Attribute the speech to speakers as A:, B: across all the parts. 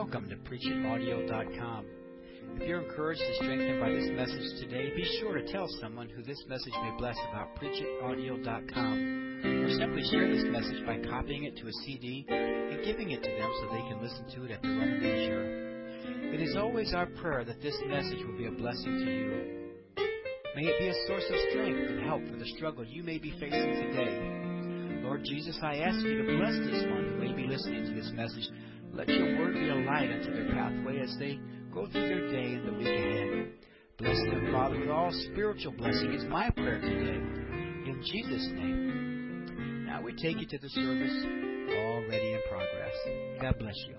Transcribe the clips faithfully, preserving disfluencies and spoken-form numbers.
A: Welcome to preach it audio dot com. If you're encouraged and strengthened by this message today, be sure to tell someone who this message may bless about preach it audio dot com. Or simply share this message by copying it to a C D and giving it to them so they can listen to it at their own leisure. It is always our prayer that this message will be a blessing to you. May it be a source of strength and help for the struggle you may be facing today. Lord Jesus, I ask you to bless this one who may be listening to this message. Let your word be a light unto their pathway as they go through their day and the week ahead. Bless them, Father, with all spiritual blessing is my prayer today. In Jesus' name. Now we take you to the service already in progress. God bless you.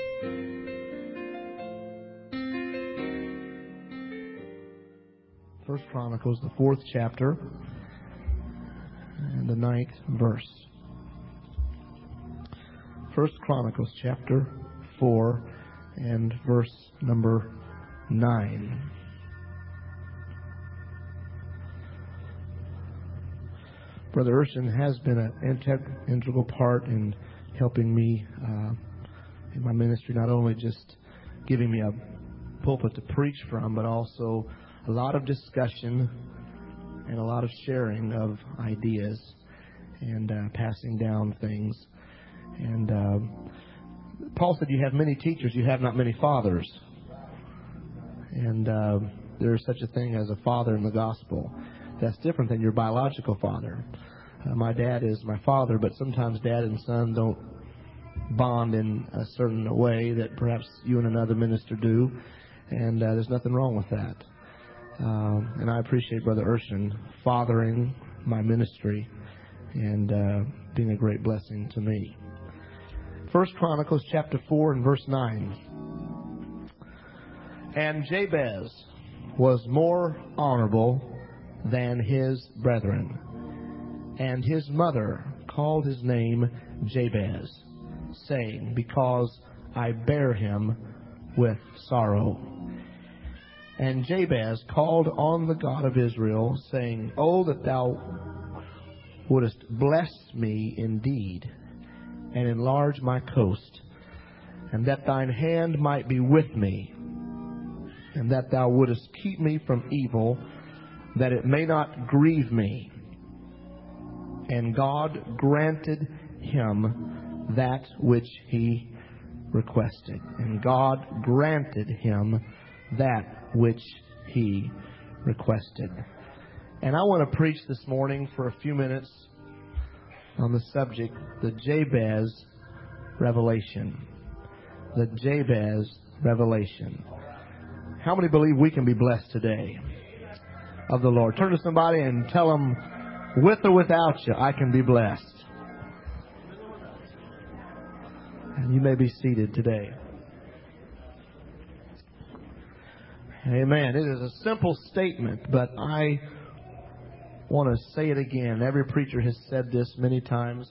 B: First Chronicles, the fourth chapter, and the ninth verse. First Chronicles, chapter four, and verse number nine. Brother Urshan has been an integral part in helping me uh, in my ministry, not only just giving me a pulpit to preach from, but also a lot of discussion and a lot of sharing of ideas and uh, passing down things. And uh, Paul said, you have many teachers, you have not many fathers. And uh, there is such a thing as a father in the gospel. That's different than your biological father. Uh, my dad is my father, but sometimes dad and son don't bond in a certain way that perhaps you and another minister do. And uh, there's nothing wrong with that. Um, and I appreciate Brother Urshan fathering my ministry and uh, being a great blessing to me. First Chronicles chapter four and verse nine. And Jabez was more honorable than his brethren, and his mother called his name Jabez, saying, because I bare him with sorrow. And Jabez called on the God of Israel, saying, oh, that thou wouldest bless me indeed, and enlarge my coast, and that thine hand might be with me, and that thou wouldest keep me from evil, that it may not grieve me. And God granted him that which he requested. And God granted him that which he requested. And I want to preach this morning for a few minutes on the subject, the Jabez revelation. The Jabez revelation. How many believe we can be blessed today of the Lord? Turn to somebody and tell them, with or without you, I can be blessed. And you may be seated today. Amen. It is a simple statement, but I want to say it again. Every preacher has said this many times.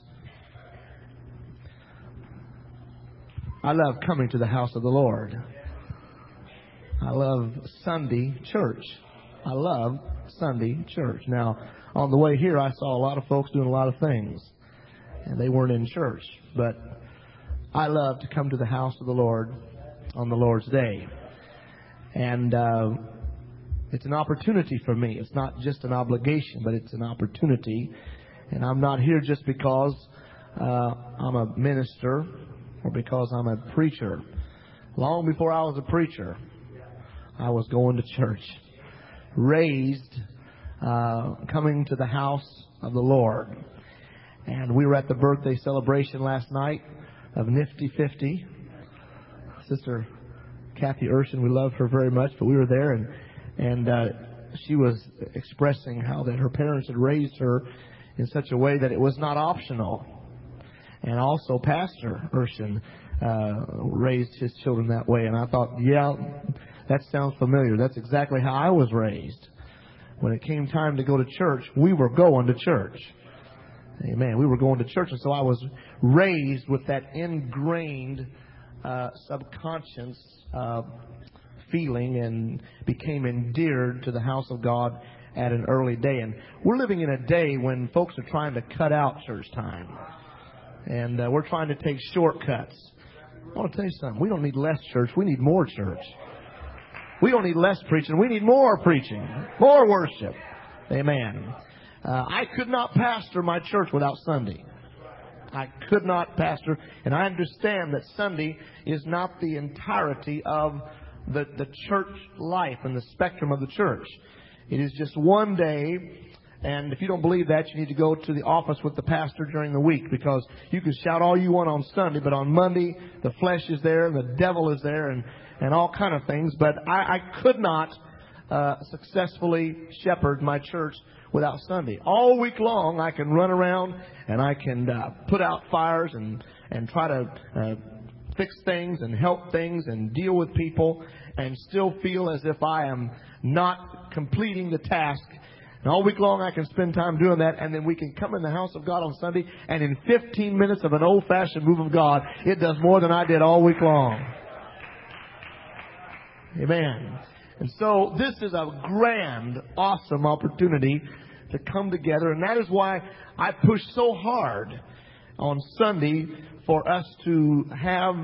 B: I love coming to the house of the Lord. I love Sunday church. I love Sunday church. Now, on the way here, I saw a lot of folks doing a lot of things, and they weren't in church. But I love to come to the house of the Lord on the Lord's Day. And uh, it's an opportunity for me. It's not just an obligation, but it's an opportunity. And I'm not here just because uh, I'm a minister or because I'm a preacher. Long before I was a preacher, I was going to church. Raised, uh, coming to the house of the Lord. And we were at the birthday celebration last night of Nifty fifty. Sister Kathy Urshan, we love her very much, but we were there, and and uh, she was expressing how that her parents had raised her in such a way that it was not optional. And also Pastor Urshan uh, raised his children that way. And I thought, yeah, that sounds familiar. That's exactly how I was raised. When it came time to go to church, we were going to church. Amen. We were going to church, and so I was raised with that ingrained uh, subconscious uh, feeling and became endeared to the house of God at an early day. And we're living in a day when folks are trying to cut out church time. And uh, we're trying to take shortcuts. I want to tell you something. We don't need less church. We need more church. We don't need less preaching. We need more preaching, more worship. Amen. Uh, I could not pastor my church without Sunday. I could not pastor. And I understand that Sunday is not the entirety of the, the church life and the spectrum of the church. It is just one day. And if you don't believe that, you need to go to the office with the pastor during the week, because you can shout all you want on Sunday, but on Monday, the flesh is there and the devil is there and, and all kind of things. But I, I could not uh, successfully shepherd my church without Sunday. All week long, I can run around and I can uh, put out fires and, and try to uh, fix things and help things and deal with people and still feel as if I am not completing the task. And all week long I can spend time doing that, and then we can come in the house of God on Sunday, and in fifteen minutes of an old-fashioned move of God, it does more than I did all week long. Amen. And so this is a grand, awesome opportunity to come together, and that is why I push so hard on Sunday for us to have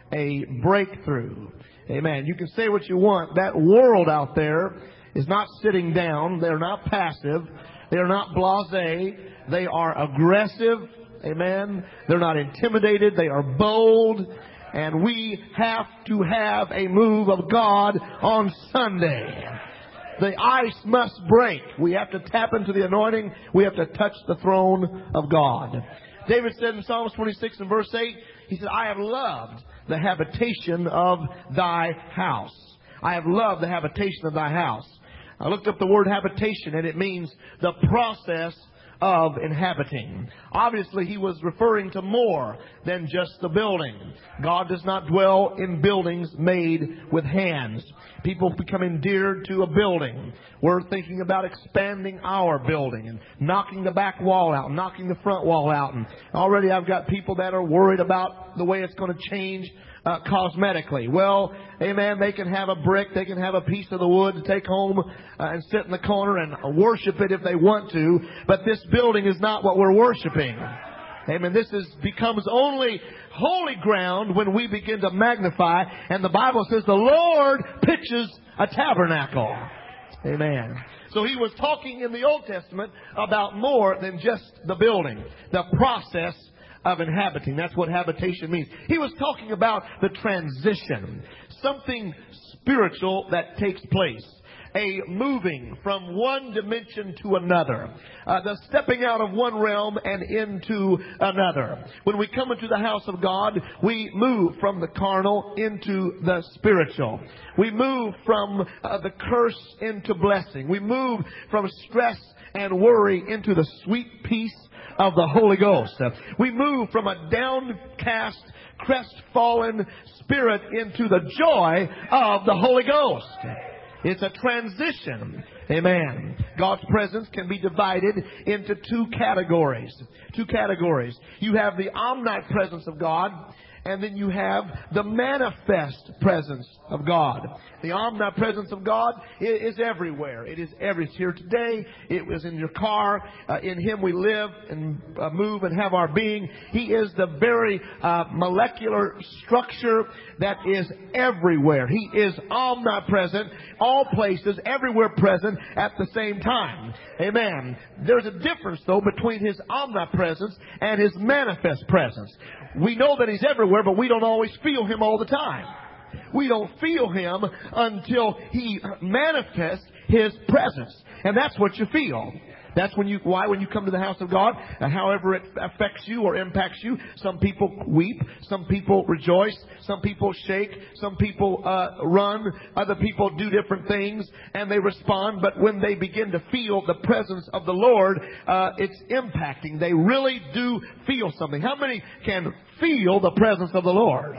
B: a breakthrough. Amen. You can say what you want. That world out there is not sitting down. They're not passive. They're not blasé. They are aggressive. Amen. They're not intimidated. They are bold. And we have to have a move of God on Sunday. The ice must break. We have to tap into the anointing. We have to touch the throne of God. David said in Psalms twenty-six and verse eight, he said, I have loved the habitation of thy house. I have loved the habitation of thy house. I looked up the word habitation, and it means the process of inhabiting. Obviously, he was referring to more than just the building. God does not dwell in buildings made with hands. People become endeared to a building. We're thinking about expanding our building and knocking the back wall out, knocking the front wall out. And already I've got people that are worried about the way it's going to change Uh, cosmetically. Well, amen, they can have a brick, they can have a piece of the wood to take home uh, and sit in the corner and worship it if they want to, but this building is not what we're worshiping. Amen. This is becomes only holy ground when we begin to magnify, and the Bible says the Lord pitches a tabernacle. Amen. So he was talking in the Old Testament about more than just the building, the process of inhabiting. That's what habitation means. He was talking about the transition, something spiritual that takes place, a moving from one dimension to another, uh, the stepping out of one realm and into another. When we come into the house of God, we move from the carnal into the spiritual. We move from uh, the curse into blessing. We move from stress and worry into the sweet peace of the Holy Ghost. We move from a downcast, crestfallen spirit into the joy of the Holy Ghost. It's a transition. Amen. God's presence can be divided into two categories. Two categories. You have the omnipresence of God, and then you have the manifest presence of God. The omnipresence of God is everywhere. It is every here today. It was in your car. Uh, in Him we live and uh, move and have our being. He is the very uh, molecular structure that is everywhere. He is omnipresent, all places, everywhere present at the same time. Amen. There's a difference, though, between His omnipresence and His manifest presence. We know that He's everywhere, but we don't always feel Him all the time. We don't feel Him until He manifests His presence. And that's what you feel. That's when you, why when you come to the house of God, uh, however it affects you or impacts you, some people weep, some people rejoice, some people shake, some people uh, run, other people do different things, and they respond. But when they begin to feel the presence of the Lord, uh, it's impacting. They really do feel something. How many can feel the presence of the Lord?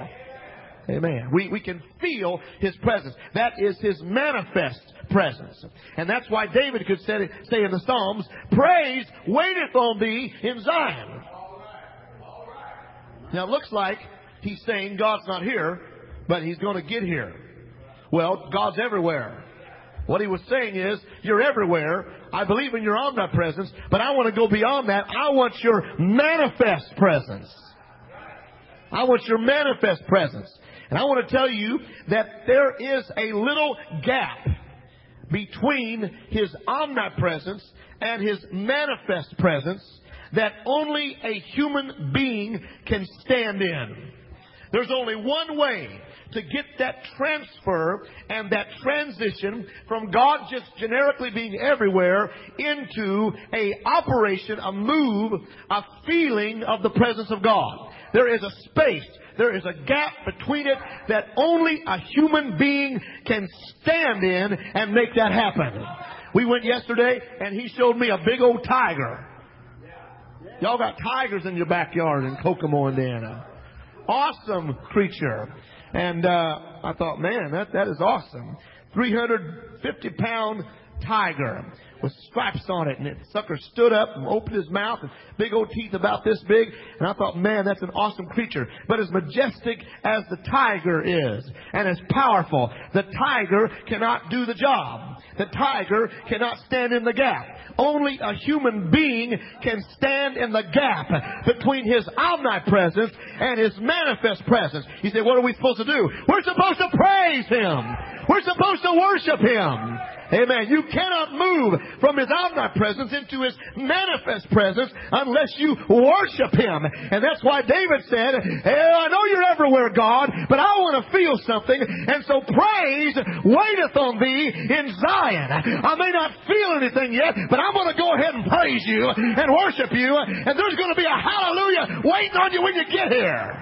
B: Amen. We, we can feel His presence. That is His manifest presence. And that's why David could say, say in the Psalms, praise waiteth on thee in Zion. Now it looks like he's saying God's not here, but He's going to get here. Well, God's everywhere. What he was saying is, you're everywhere. I believe in your omnipresence, but I want to go beyond that. I want your manifest presence. I want your manifest presence. And I want to tell you that there is a little gap between His omnipresence and His manifest presence that only a human being can stand in. There's only one way to get that transfer and that transition from God just generically being everywhere into a operation, a move, a feeling of the presence of God. There is a space, there is a gap between it that only a human being can stand in and make that happen. We went yesterday and he showed me a big old tiger. Y'all got tigers in your backyard in Kokomo, Indiana. Awesome creature. And uh, I thought, man, that, that is awesome. three hundred fifty pound tiger with stripes on it. And the sucker stood up and opened his mouth and big old teeth about this big. And I thought, man, that's an awesome creature. But as majestic as the tiger is and as powerful, the tiger cannot do the job. The tiger cannot stand in the gap. Only a human being can stand in the gap between His omnipresence and His manifest presence. You say, what are we supposed to do? We're supposed to praise Him. We're supposed to worship Him. Amen. You cannot move from His omnipresence into His manifest presence unless you worship Him. And that's why David said, hey, I know you're everywhere, God, but I want to feel something. And so praise waiteth on thee in Zion. I may not feel anything yet, but I'm going to go ahead and praise you and worship you. And there's going to be a hallelujah waiting on you when you get here.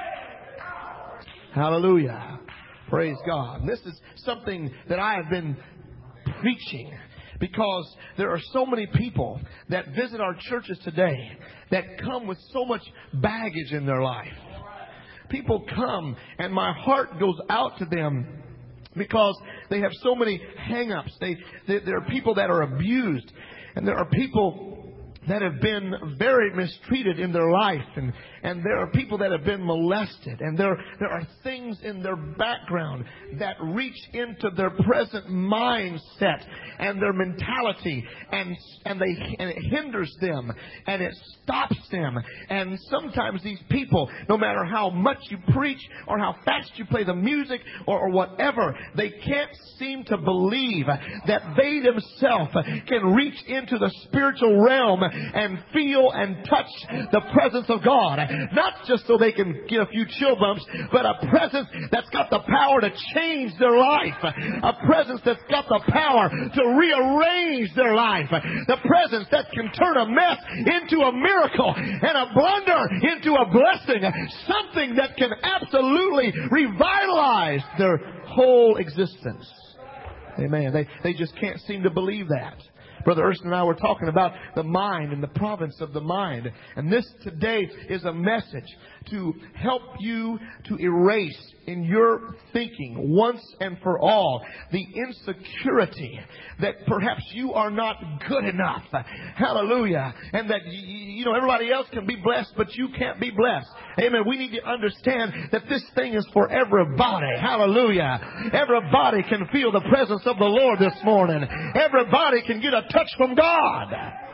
B: Hallelujah. Praise God. And this is something that I have been preaching because there are so many people that visit our churches today that come with so much baggage in their life. People come and my heart goes out to them because they have so many hang-ups. They, they, there are people that are abused, and there are people that have been very mistreated in their life, and, and there are people that have been molested, and there, there are things in their background that reach into their present mindset and their mentality, and, and, they, and it hinders them, and it stops them. And sometimes these people, no matter how much you preach or how fast you play the music or, or whatever, they can't seem to believe that they themselves can reach into the spiritual realm and feel and touch the presence of God. Not just so they can get a few chill bumps, but a presence that's got the power to change their life. A presence that's got the power to rearrange their life. The presence that can turn a mess into a miracle and a blunder into a blessing. Something that can absolutely revitalize their whole existence. Amen. They, they just can't seem to believe that. Brother Erskine and I were talking about the mind and the province of the mind. And this today is a message to help you to erase in your thinking once and for all the insecurity that perhaps you are not good enough. Hallelujah. And that, you know, everybody else can be blessed, but you can't be blessed. Amen. We need to understand that this thing is for everybody. Hallelujah. Everybody can feel the presence of the Lord this morning. Everybody can get a touch from God.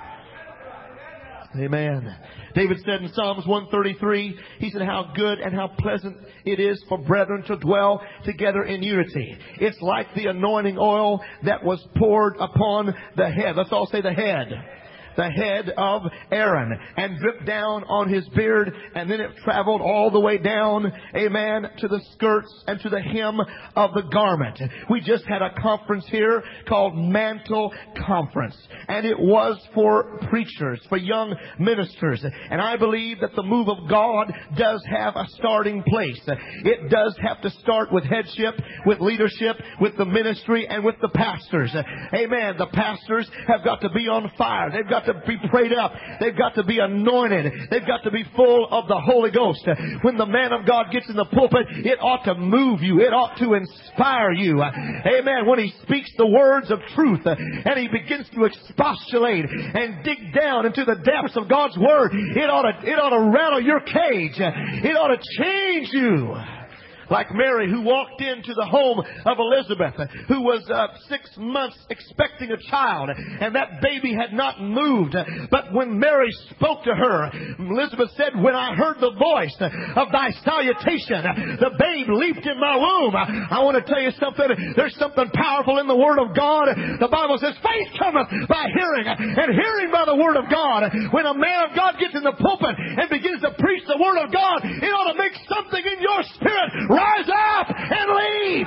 B: Amen. David said in Psalms one thirty-three, he said, how good and how pleasant it is for brethren to dwell together in unity. It's like the anointing oil that was poured upon the head. Let's all say the head. The head of Aaron, and dripped down on his beard, and then it traveled all the way down, amen, to the skirts and to the hem of the garment. We just had a conference here called Mantle Conference, and it was for preachers, for young ministers. And I believe that the move of God does have a starting place. It does have to start with headship, with leadership, with the ministry, and with the pastors. Amen. The pastors have got to be on fire. They've got to be prayed up. They've got to be anointed. They've got to be full of the Holy Ghost. When the man of God gets in the pulpit, it ought to move you. It ought to inspire you. Amen. When he speaks the words of truth and he begins to expostulate and dig down into the depths of God's Word, it ought to, it ought to rattle your cage. It ought to change you. Like Mary, who walked into the home of Elizabeth, who was uh, six months expecting a child, and that baby had not moved. But when Mary spoke to her, Elizabeth said, when I heard the voice of thy salutation, the babe leaped in my womb. I want to tell you something. There's something powerful in the Word of God. The Bible says, faith cometh by hearing, and hearing by the Word of God. When a man of God gets in the pulpit and begins to preach the Word of God, it ought to make something in your spirit rise up and leap.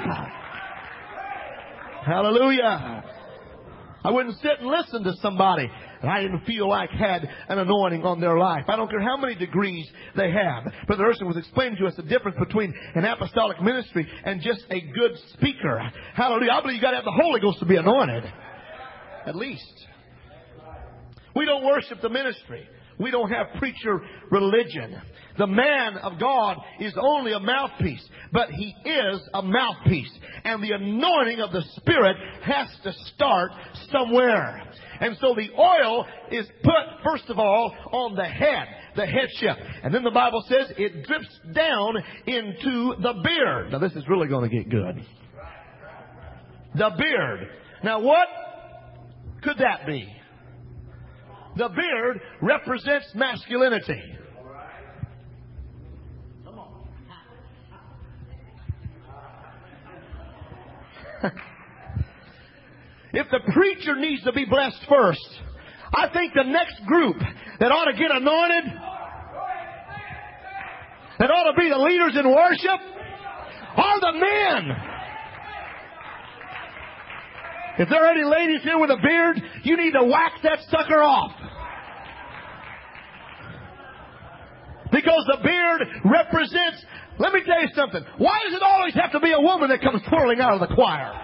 B: Hallelujah. I wouldn't sit and listen to somebody and I didn't feel like had an anointing on their life. I don't care how many degrees they have. Brother Urson was explaining to us the difference between an apostolic ministry and just a good speaker. Hallelujah. I believe you got to have the Holy Ghost to be anointed. At least. We don't worship the ministry. We don't have preacher religion. The man of God is only a mouthpiece, but he is a mouthpiece. And the anointing of the Spirit has to start somewhere. And so the oil is put, first of all, on the head, the headship. And then the Bible says it drips down into the beard. Now this is really going to get good. The beard. Now what could that be? The beard represents masculinity. Come on. If the preacher needs to be blessed first, I think the next group that ought to get anointed, that ought to be the leaders in worship, are the men. If there are any ladies here with a beard, you need to wax that sucker off. Because the beard represents... Let me tell you something. Why does it always have to be a woman that comes twirling out of the choir?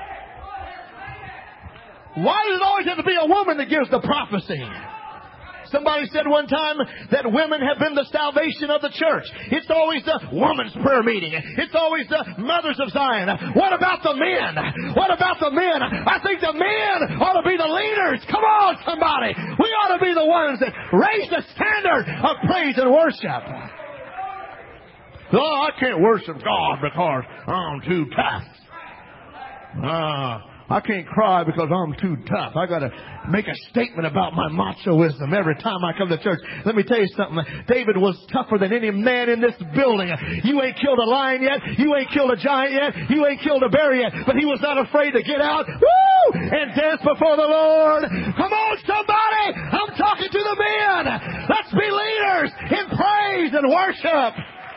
B: Why does it always have to be a woman that gives the prophecy? Somebody said one time that women have been the salvation of the church. It's always the woman's prayer meeting. It's always the mothers of Zion. What about the men? What about the men? I think the men ought to be the leaders. Come on, somebody. We ought to be the ones that raise the standard of praise and worship. Oh, I can't worship God because I'm too tough. Ah. Uh, I can't cry because I'm too tough. I got to make a statement about my machoism every time I come to church. Let me tell you something. David was tougher than any man in this building. You ain't killed a lion yet. You ain't killed a giant yet. You ain't killed a bear yet. But he was not afraid to get out, woo, and dance before the Lord. Come on, somebody. I'm talking to the men. Let's be leaders in praise and worship.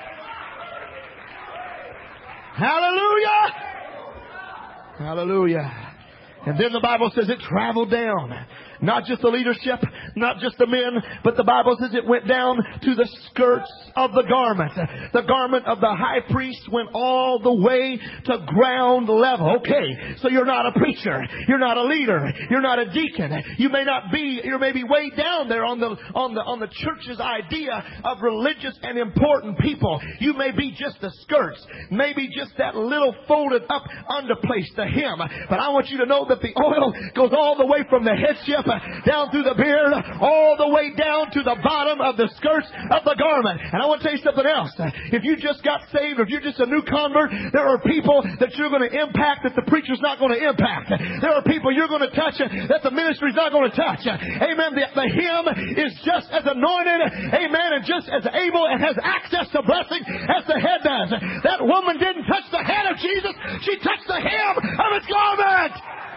B: Hallelujah. Hallelujah. And then the Bible says it traveled down. Not just the leadership, not just the men, but the Bible says it went down to the skirts of the garment. The garment of the high priest went all the way to ground level. Okay, so you're not a preacher. You're not a leader. You're not a deacon. You may not be, you may be way down there on the, on the, on the church's idea of religious and important people. You may be just the skirts. Maybe just that little folded up under place, the hem. But I want you to know that the oil goes all the way from the headship down through the beard, all the way down to the bottom of the skirts of the garment. And I want to tell you something else. If you just got saved, or if you're just a new convert, there are people that you're going to impact that the preacher's not going to impact. There are people you're going to touch that the ministry's not going to touch. Amen. The, the hem is just as anointed, amen, and just as able and has access to blessing as the head does. That woman didn't touch the head of Jesus. She touched the hem of his garment.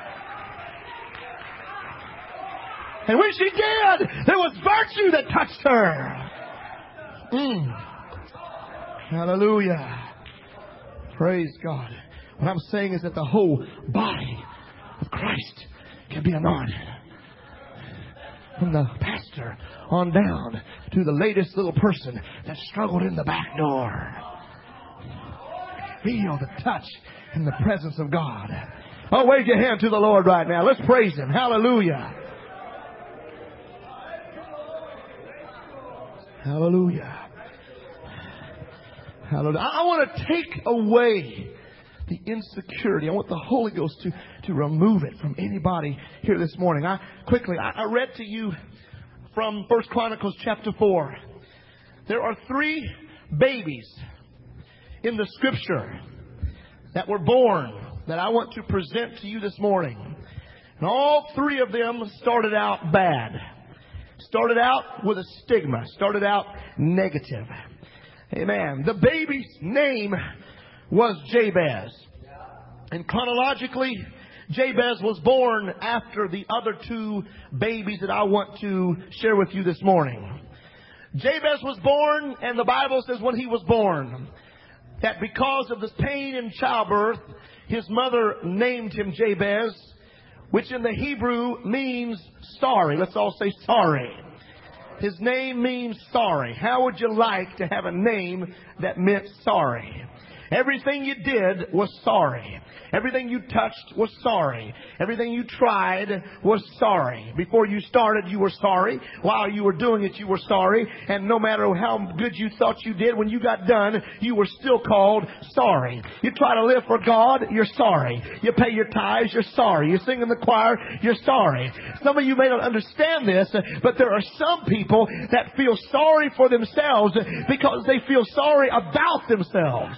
B: And when she did, there was virtue that touched her. Mm. Hallelujah. Praise God. What I'm saying is that the whole body of Christ can be anointed. From the pastor on down to the latest little person that struggled in the back door. Feel the touch and the presence of God. Oh, wave your hand to the Lord right now. Let's praise Him. Hallelujah. Hallelujah. Hallelujah. I want to take away the insecurity. I want the Holy Ghost to, to remove it from anybody here this morning. I quickly, I, I read to you from First Chronicles chapter four. There are three babies in the scripture that were born that I want to present to you this morning. And all three of them started out bad. Started out with a stigma. Started out negative. Amen. The baby's name was Jabez. And chronologically, Jabez was born after the other two babies that I want to share with you this morning. Jabez was born, and the Bible says when he was born, that because of the pain in childbirth, his mother named him Jabez, which in the Hebrew means sorry. Let's all say sorry. His name means sorry. How would you like to have a name that meant sorry? Everything you did was sorry. Everything you touched was sorry. Everything you tried was sorry. Before you started, you were sorry. While you were doing it, you were sorry. And no matter how good you thought you did, when you got done, you were still called sorry. You try to live for God, you're sorry. You pay your tithes, you're sorry. You sing in the choir, you're sorry. Some of you may not understand this, but there are some people that feel sorry for themselves because they feel sorry about themselves.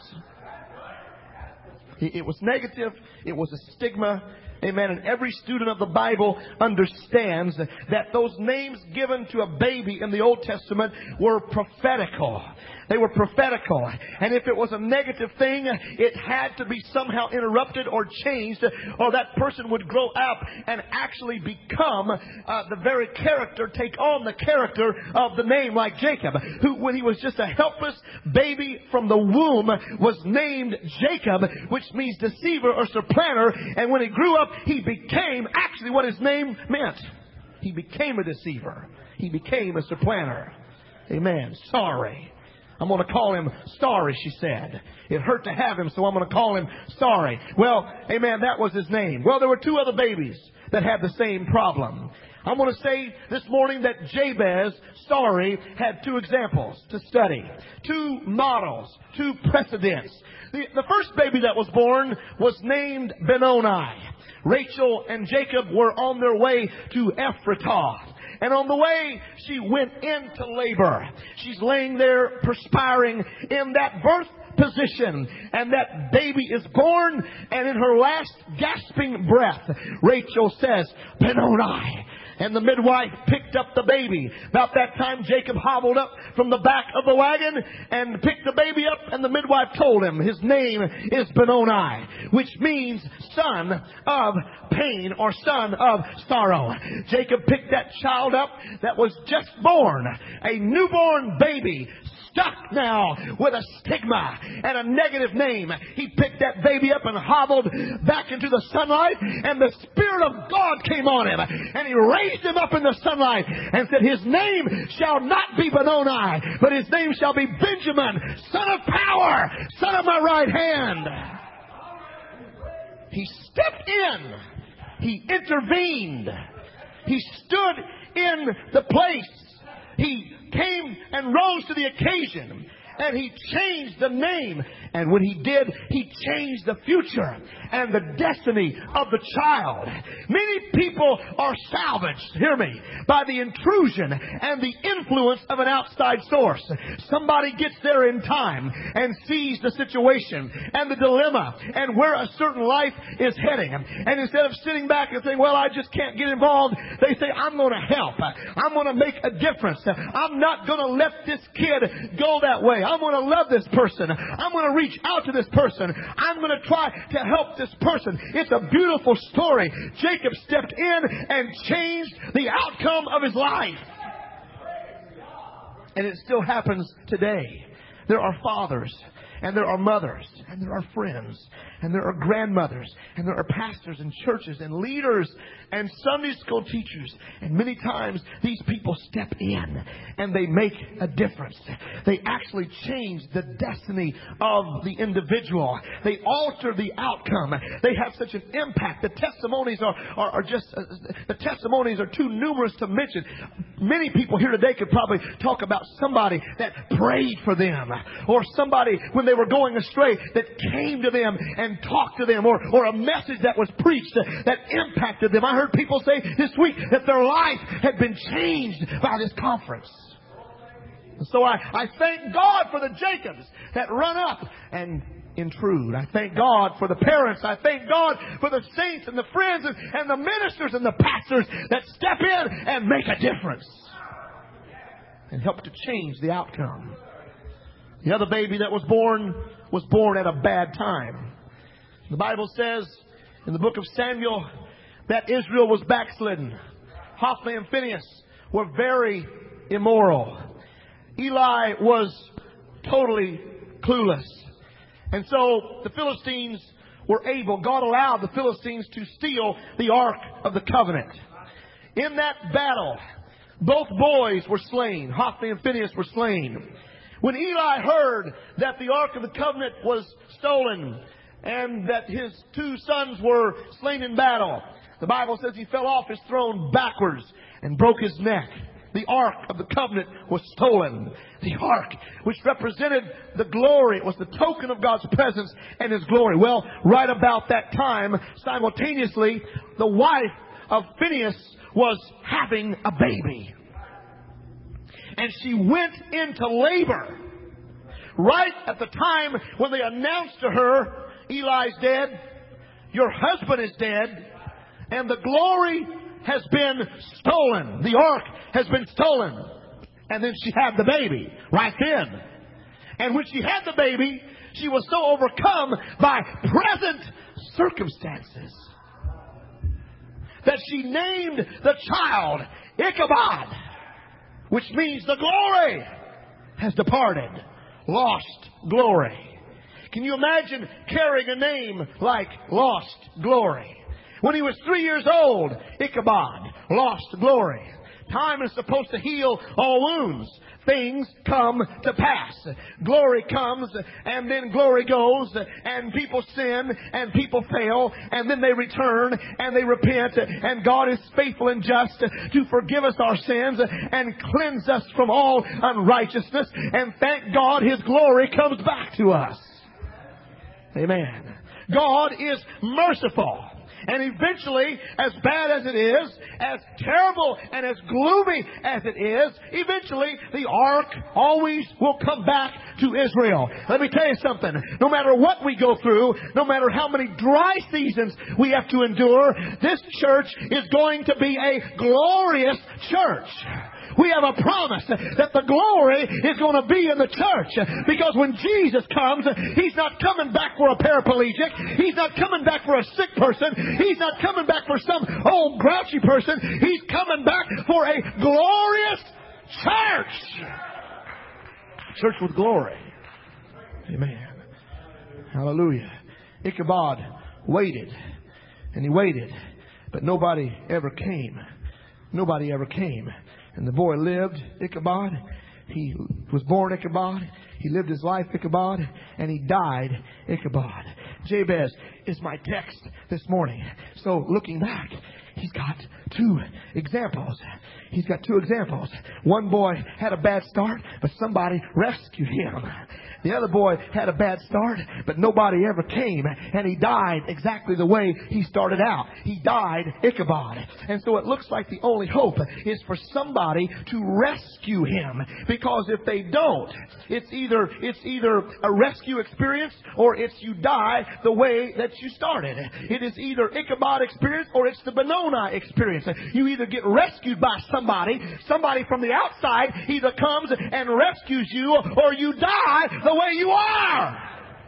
B: It was negative. It was a stigma. Amen. And every student of the Bible understands that those names given to a baby in the Old Testament were prophetical. They were prophetical. And if it was a negative thing, it had to be somehow interrupted or changed, or that person would grow up and actually become uh, the very character, take on the character of the name, like Jacob, who when he was just a helpless baby from the womb was named Jacob, which means deceiver or supplanter. And when he grew up, he became actually what his name meant. He became a deceiver. He became a supplanter. Amen. Sorry. I'm going to call him sorry, she said. It hurt to have him, so I'm going to call him sorry. Well, amen, that was his name. Well, there were two other babies that had the same problem. I'm going to say this morning that Jabez, sorry, had two examples to study. Two models, two precedents. The, the first baby that was born was named Benoni. Rachel and Jacob were on their way to Ephratah. And on the way, she went into labor. She's laying there perspiring in that birth position. And that baby is born. And in her last gasping breath, Rachel says, Benoni. And the midwife picked up the baby. About that time, Jacob hobbled up from the back of the wagon and picked the baby up. And the midwife told him his name is Benoni, which means son of pain or son of sorrow. Jacob picked that child up that was just born, a newborn baby, stuck now with a stigma and a negative name. He picked that baby up and hobbled back into the sunlight, and the Spirit of God came on him, and He raised him up in the sunlight and said, his name shall not be Benoni, but his name shall be Benjamin, son of power, son of my right hand. He stepped in. He intervened. He stood in the place. He came and rose to the occasion, and He changed the name. And when He did, He changed the future and the destiny of the child. Many people are salvaged, hear me, by the intrusion and the influence of an outside source. Somebody gets there in time and sees the situation and the dilemma and where a certain life is heading. And instead of sitting back and saying, well, I just can't get involved, they say, I'm going to help. I'm going to make a difference. I'm not going to let this kid go that way. I'm going to love this person. I'm going to reach out to this person. I'm going to try to help this person. It's a beautiful story. Jacob stepped in and changed the outcome of his life. And it still happens today. There are fathers, and there are mothers, and there are friends, and there are grandmothers, and there are pastors and churches and leaders and Sunday school teachers. And many times these people step in and they make a difference. They actually change the destiny of the individual. They alter the outcome. They have such an impact. The testimonies are, are, are just, uh, the testimonies are too numerous to mention. Many people here today could probably talk about somebody that prayed for them, or somebody when they were going astray that came to them and talked to them, or, or a message that was preached that, that impacted them. I heard people say this week that their life had been changed by this conference. So I, I thank God for the Jacobs that run up and intrude. I thank God for the parents. I thank God for the saints and the friends and, and the ministers and the pastors that step in and make a difference and help to change the outcome. The other baby that was born was born at a bad time. The Bible says in the book of Samuel that Israel was backslidden. Hophni and Phinehas were very immoral. Eli was totally clueless. And so the Philistines were able, God allowed the Philistines to steal the Ark of the Covenant. In that battle, both boys were slain. Hophni and Phinehas were slain. When Eli heard that the Ark of the Covenant was stolen and that his two sons were slain in battle, the Bible says he fell off his throne backwards and broke his neck. The Ark of the Covenant was stolen. The Ark, which represented the glory, it was the token of God's presence and His glory. Well, right about that time, simultaneously, the wife of Phinehas was having a baby. And she went into labor. Right at the time when they announced to her, Eli's dead, your husband is dead, and the glory has been stolen. The ark has been stolen. And then she had the baby right then. And when she had the baby, she was so overcome by present circumstances that she named the child Ichabod, which means the glory has departed. Lost glory. Can you imagine carrying a name like Lost Glory? When he was three years old, Ichabod, lost glory. Time is supposed to heal all wounds. Things come to pass. Glory comes and then glory goes, and people sin and people fail, and then they return and they repent, and God is faithful and just to forgive us our sins and cleanse us from all unrighteousness, and thank God His glory comes back to us. Amen. God is merciful. And eventually, as bad as it is, as terrible and as gloomy as it is, eventually the ark always will come back to Israel. Let me tell you something. No matter what we go through, no matter how many dry seasons we have to endure, this church is going to be a glorious church. We have a promise that the glory is going to be in the church. Because when Jesus comes, He's not coming back for a paraplegic. He's not coming back for a sick person. He's not coming back for some old grouchy person. He's coming back for a glorious church. Church with glory. Amen. Hallelujah. Ichabod waited. And he waited. But nobody ever came. Nobody ever came. And the boy lived, Ichabod. He was born Ichabod. He lived his life Ichabod. And he died Ichabod. Jabez is my text this morning. So looking back, he's got two examples. He's got two examples. One boy had a bad start, but somebody rescued him. The other boy had a bad start, but nobody ever came. And he died exactly the way he started out. He died Ichabod. And so it looks like the only hope is for somebody to rescue him. Because if they don't, it's either, it's either a rescue experience or it's you die the way that you started. It is either Ichabod experience or it's the Benoni experience. You either get rescued by somebody, somebody from the outside either comes and rescues you, or you die the way you are.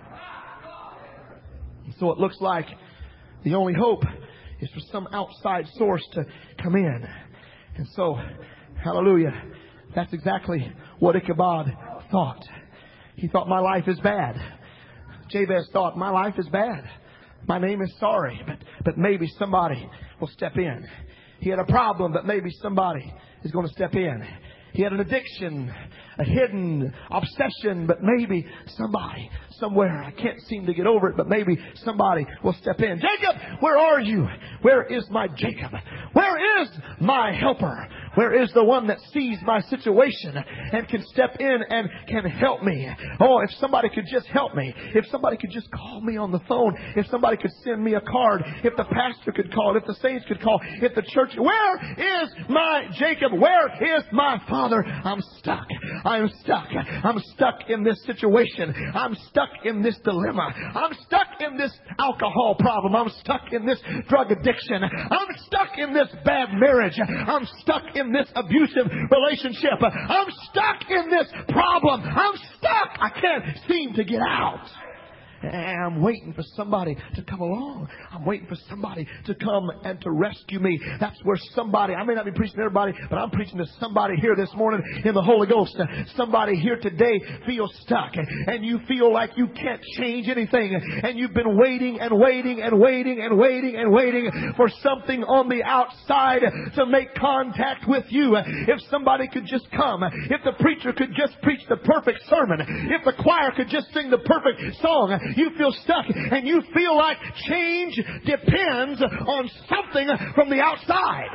B: So it looks like the only hope is for some outside source to come in. And so, hallelujah, that's exactly what Ichabod thought. He thought, my life is bad. Jabez thought, my life is bad. My name is sorry, but, but maybe somebody will step in. He had a problem, but maybe somebody is going to step in. He had an addiction, a hidden obsession, but maybe somebody, somewhere, I can't seem to get over it, but maybe somebody will step in. Jacob, where are you? Where is my Jacob? Where is my helper? Where is the one that sees my situation and can step in and can help me? Oh, if somebody could just help me. If somebody could just call me on the phone. If somebody could send me a card. If the pastor could call. If the saints could call. If the church. Where is my Jacob? Where is my father? I'm stuck. I'm stuck. I'm stuck in this situation. I'm stuck in this dilemma. I'm stuck in this alcohol problem. I'm stuck in this drug addiction. I'm stuck in this bad marriage. I'm stuck in this abusive relationship. I'm stuck in this problem. I'm stuck. I can't seem to get out. And I'm waiting for somebody to come along. I'm waiting for somebody to come and to rescue me. That's where somebody, I may not be preaching to everybody, but I'm preaching to somebody here this morning in the Holy Ghost. Somebody here today feels stuck and you feel like you can't change anything. And you've been waiting and waiting and waiting and waiting and waiting for something on the outside to make contact with you. If somebody could just come, if the preacher could just preach the perfect sermon, if the choir could just sing the perfect song, you feel stuck and you feel like change depends on something from the outside.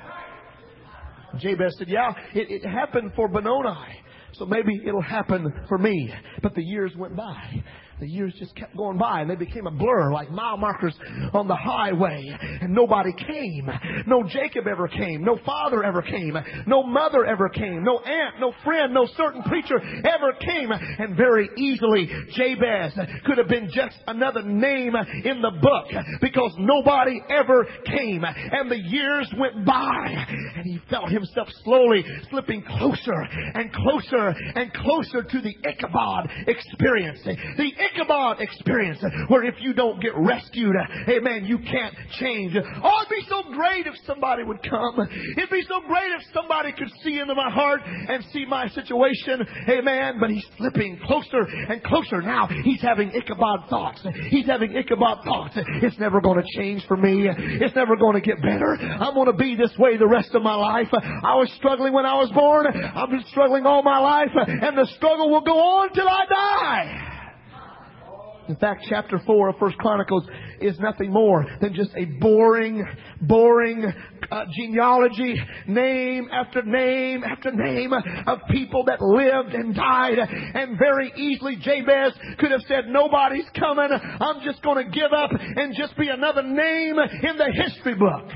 B: Jabez said, yeah, it, it happened for Benoni, so maybe it'll happen for me. But the years went by. The years just kept going by and they became a blur like mile markers on the highway. And nobody came. No Jacob ever came. No father ever came. No mother ever came. No aunt, no friend, no certain preacher ever came. And very easily Jabez could have been just another name in the book because nobody ever came. And the years went by and he felt himself slowly slipping closer and closer and closer to the Ichabod experience. The Ichabod experience, where if you don't get rescued, amen, you can't change. Oh, it'd be so great if somebody would come. It'd be so great if somebody could see into my heart and see my situation, amen. But he's slipping closer and closer. Now he's having Ichabod thoughts. He's having Ichabod thoughts. It's never going to change for me. It's never going to get better. I'm going to be this way the rest of my life. I was struggling when I was born. I've been struggling all my life, and the struggle will go on till I die. In fact, chapter four of First Chronicles is nothing more than just a boring, boring uh, genealogy, name after name after name of people that lived and died. And very easily Jabez could have said, nobody's coming. I'm just going to give up and just be another name in the history book.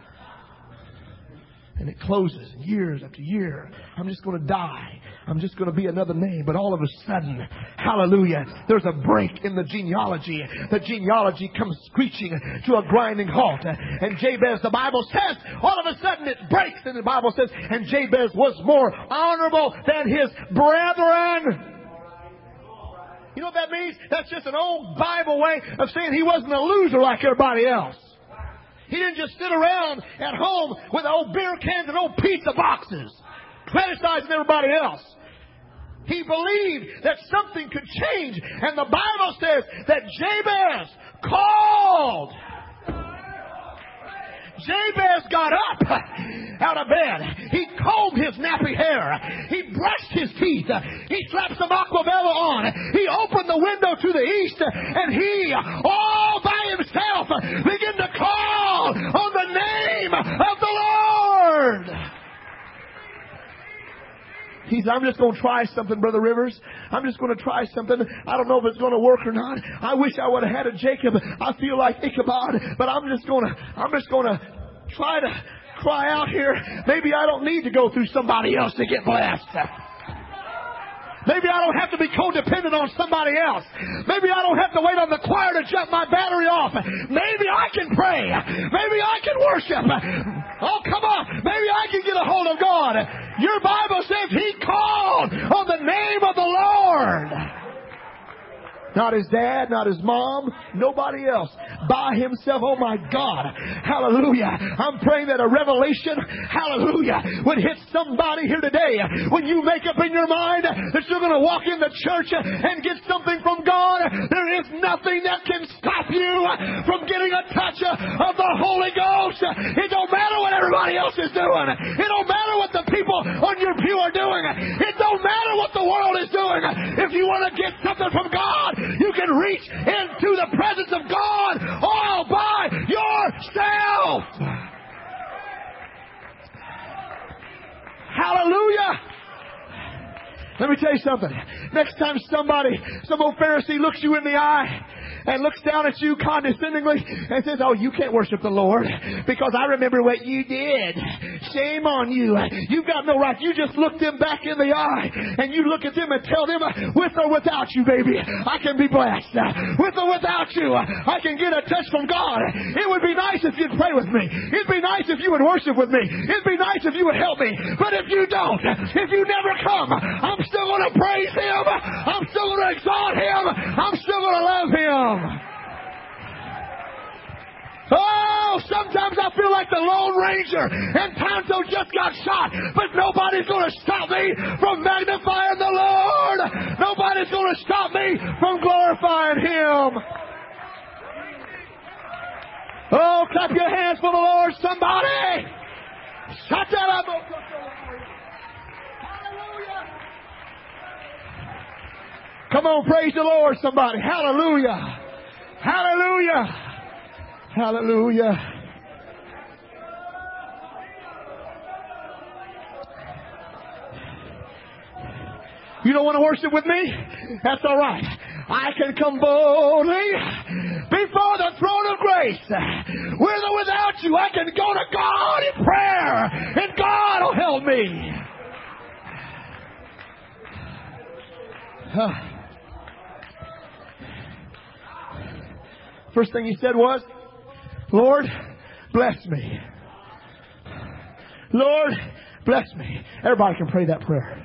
B: And it closes years after year. I'm just going to die. I'm just going to be another name. But all of a sudden, hallelujah, there's a break in the genealogy. The genealogy comes screeching to a grinding halt. And Jabez, the Bible says, all of a sudden it breaks. And the Bible says, and Jabez was more honorable than his brethren. You know what that means? That's just an old Bible way of saying he wasn't a loser like everybody else. He didn't just sit around at home with old beer cans and old pizza boxes, criticizing everybody else. He believed that something could change. And the Bible says that Jabez called. Jabez got up out of bed. He combed his nappy hair. He brushed his teeth. He slapped some Aquavella on. He opened the window to the east, and he, all by himself, began to call on the name of the Lord. He said, I'm just going to try something, Brother Rivers. I'm just going to try something. I don't know if it's going to work or not. I wish I would have had a Jacob. I feel like Ichabod, but I'm just going to, I'm just going to try to cry out here. Maybe I don't need to go through somebody else to get blessed. Maybe I don't have to be codependent on somebody else. Maybe I don't have to wait on the choir to jump my battery off. Maybe I can pray. Maybe I can worship. Oh, come on. Maybe I can get a hold of God. Your Bible says he called on the name of the Lord. Not his dad, not his mom, nobody else. By himself. Oh my God. Hallelujah. I'm praying that a revelation, hallelujah, would hit somebody here today. When you make up in your mind that you're going to walk in the church and get something from God, there is nothing that can stop you from getting a touch of the Holy Ghost. It don't matter what everybody else is doing. It don't matter what the people on your pew are doing. It don't matter what the world is doing. If you want to get something from God, you can reach into the presence of God all by yourself. Hallelujah. Let me tell you something. Next time somebody, some old Pharisee looks you in the eye and looks down at you condescendingly and says, oh, you can't worship the Lord because I remember what you did. Shame on you. You've got no right. You just look them back in the eye and you look at them and tell them, with or without you, baby, I can be blessed. With or without you, I can get a touch from God. It would be nice if you'd pray with me. It'd be nice if you would worship with me. It'd be nice if you would help me. But if you don't, if you never come, I'm still going to praise Him. I'm still going to exalt Him. I'm still going to love Him. Oh, sometimes I feel like the Lone Ranger and Tonto just got shot, but nobody's going to stop me from magnifying the Lord. Nobody's going to stop me from glorifying Him. Oh, clap your hands for the Lord, somebody. Shut that up. Come on, praise the Lord, somebody. Hallelujah. Hallelujah. Hallelujah. You don't want to worship with me? That's all right. I can come boldly before the throne of grace. With or without you, I can go to God in prayer, and God will help me. Huh. First thing he said was, Lord, bless me. Lord, bless me. Everybody can pray that prayer.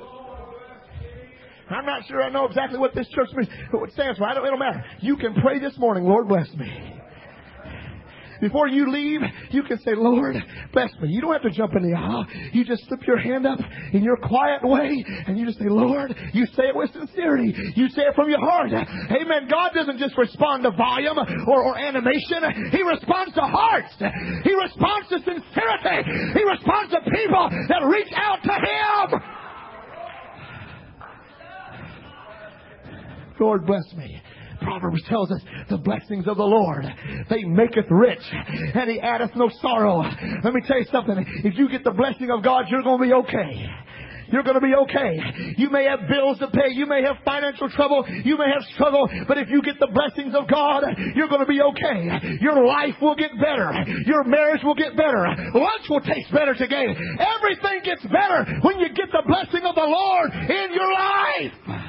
B: I'm not sure I know exactly what this church means, what it stands for. I don't, it don't matter. You can pray this morning, Lord, bless me. Before you leave, you can say, Lord, bless me. You don't have to jump in the aisle. You just slip your hand up in your quiet way, and you just say, Lord. You say it with sincerity. You say it from your heart. Amen. God doesn't just respond to volume or, or animation. He responds to hearts. He responds to sincerity. He responds to people that reach out to Him. Lord, bless me. Proverbs tells us the blessings of the Lord, they maketh rich, and He addeth no sorrow. Let me tell you something. If you get the blessing of God, you're going to be okay. You're going to be okay. You may have bills to pay. You may have financial trouble. You may have struggle. But if you get the blessings of God, you're going to be okay. Your life will get better. Your marriage will get better. Lunch will taste better together. Everything gets better when you get the blessing of the Lord in your life.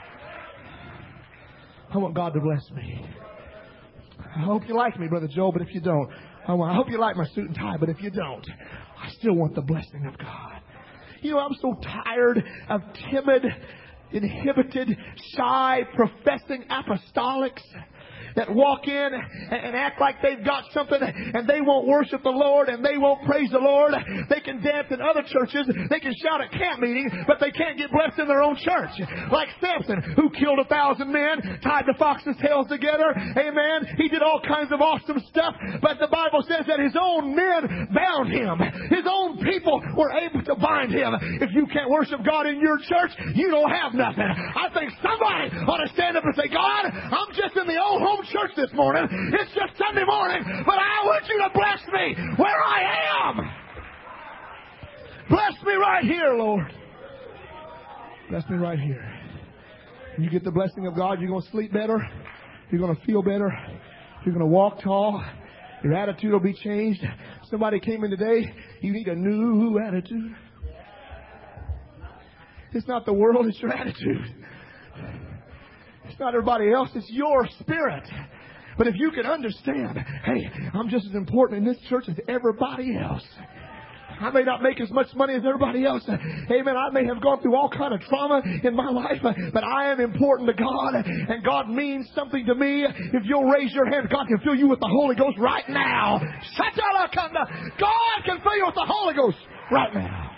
B: I want God to bless me. I hope you like me, Brother Joe, but if you don't, I, want, I hope you like my suit and tie, but if you don't, I still want the blessing of God. You know, I'm so tired of timid, inhibited, shy, professing apostolics that walk in and act like they've got something, and they won't worship the Lord, and they won't praise the Lord. They can dance in other churches, they can shout at camp meetings, but they can't get blessed in their own church. Like Samson, who killed a thousand men, tied the fox's tails together. Amen. He did all kinds of awesome stuff, but the Bible says that his own men bound him. His own people were able to bind him. If you can't worship God in your church, you don't have nothing. I think somebody ought to stand up and say, God, I'm just in the old home church this morning. It's just Sunday morning, but I want you to bless me where I am. Bless me right here, Lord. Bless me right here. When you get the blessing of God, you're going to sleep better. You're going to feel better. You're going to walk tall. Your attitude will be changed. Somebody came in today. You need a new attitude. It's not the world, it's your attitude. It's not everybody else, it's your spirit. But if you can understand, hey, I'm just as important in this church as everybody else. I may not make as much money as everybody else. Amen. I may have gone through all kind of trauma in my life, but I am important to God, and God means something to me. If you'll raise your hand, God can fill you with the Holy Ghost right now. God can fill you with the Holy Ghost right now.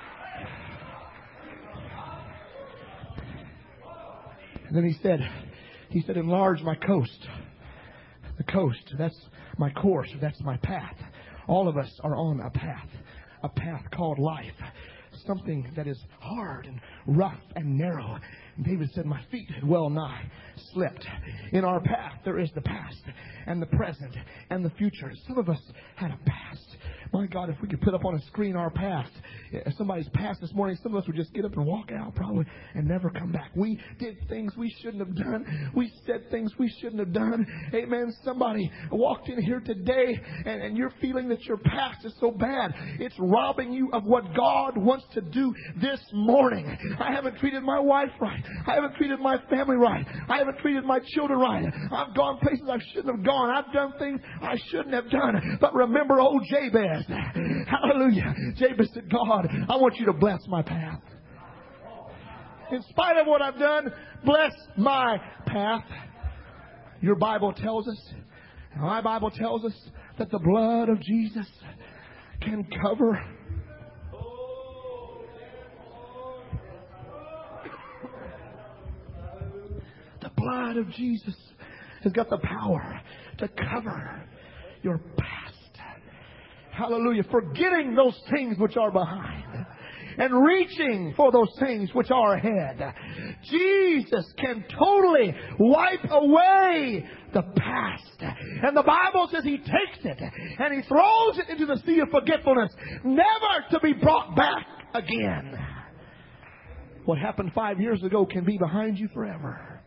B: And then he said, he said, enlarge my coast. The coast, that's my course, that's my path. All of us are on a path, a path called life. Something that is hard and rough and narrow. David said, my feet had well nigh slipped. In our path, there is the past and the present and the future. Some of us had a past. My God, if we could put up on a screen our past. If somebody's past this morning, some of us would just get up and walk out probably and never come back. We did things we shouldn't have done. We said things we shouldn't have done. Amen. Somebody walked in here today and, and you're feeling that your past is so bad. It's robbing you of what God wants to do this morning. I haven't treated my wife right. I haven't treated my family right. I haven't treated my children right. I've gone places I shouldn't have gone. I've done things I shouldn't have done. But remember old Jabez. Hallelujah. Jabez said, God, I want you to bless my path. In spite of what I've done, bless my path. Your Bible tells us, and my Bible tells us, that the blood of Jesus can cover the blood of Jesus has got the power to cover your past. Hallelujah. Forgetting those things which are behind and reaching for those things which are ahead. Jesus can totally wipe away the past. And the Bible says He takes it and He throws it into the sea of forgetfulness, never to be brought back again. What happened five years ago can be behind you forever.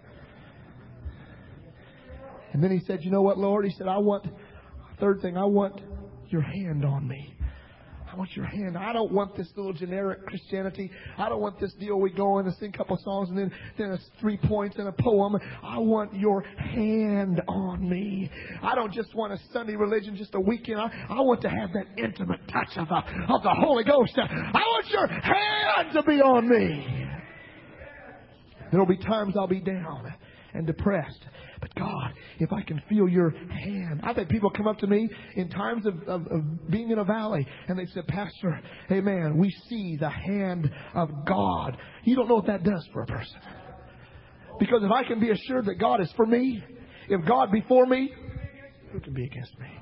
B: And then He said, you know what, Lord? He said, I want, third thing, I want your hand on me. I want your hand. I don't want this little generic Christianity. I don't want this deal we go in and sing a couple of songs and then, then it's three points and a poem. I want your hand on me. I don't just want a Sunday religion, just a weekend. I, I want to have that intimate touch of the, of the Holy Ghost. I want your hand to be on me. There will be times I'll be down and depressed. But God, if I can feel your hand. I've had people come up to me in times of, of, of being in a valley and they said, Pastor, amen, we see the hand of God. You don't know what that does for a person. Because if I can be assured that God is for me, if God be for me, who can be against me?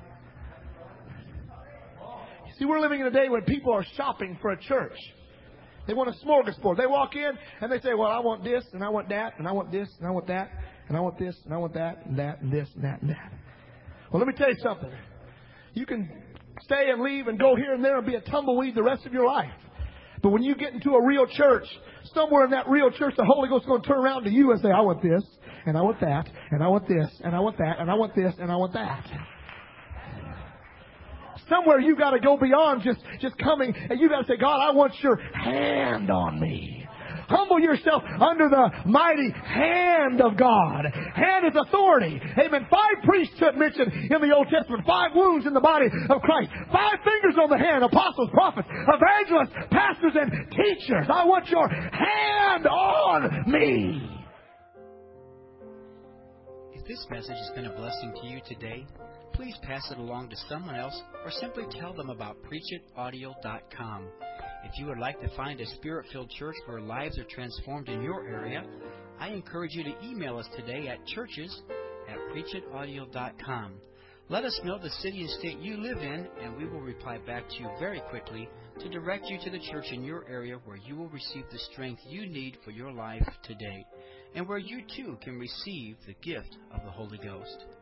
B: You see, we're living in a day when people are shopping for a church. They want a smorgasbord. They walk in and they say, well, I want this and I want that and I want this and I want that. And I want this, and I want that, and that, and this, and that, and that. Well, let me tell you something. You can stay and leave and go here and there and be a tumbleweed the rest of your life. But when you get into a real church, somewhere in that real church, the Holy Ghost is going to turn around to you and say, I want this, and I want that, and I want this, and I want that, and I want this, and I want that. Somewhere you got to go beyond just, just coming, and you got to say, God, I want your hand on me. Humble yourself under the mighty hand of God. Hand is authority. Amen. Five priesthood mentioned in the Old Testament. Five wounds in the body of Christ. Five fingers on the hand. Apostles, prophets, evangelists, pastors, and teachers. I want your hand on me.
A: If this message has been a blessing to you today, please pass it along to someone else or simply tell them about preach it audio dot com. If you would like to find a Spirit-filled church where lives are transformed in your area, I encourage you to email us today at churches at preach it audio dot com. Let us know the city and state you live in, and we will reply back to you very quickly to direct you to the church in your area where you will receive the strength you need for your life today, and where you too can receive the gift of the Holy Ghost.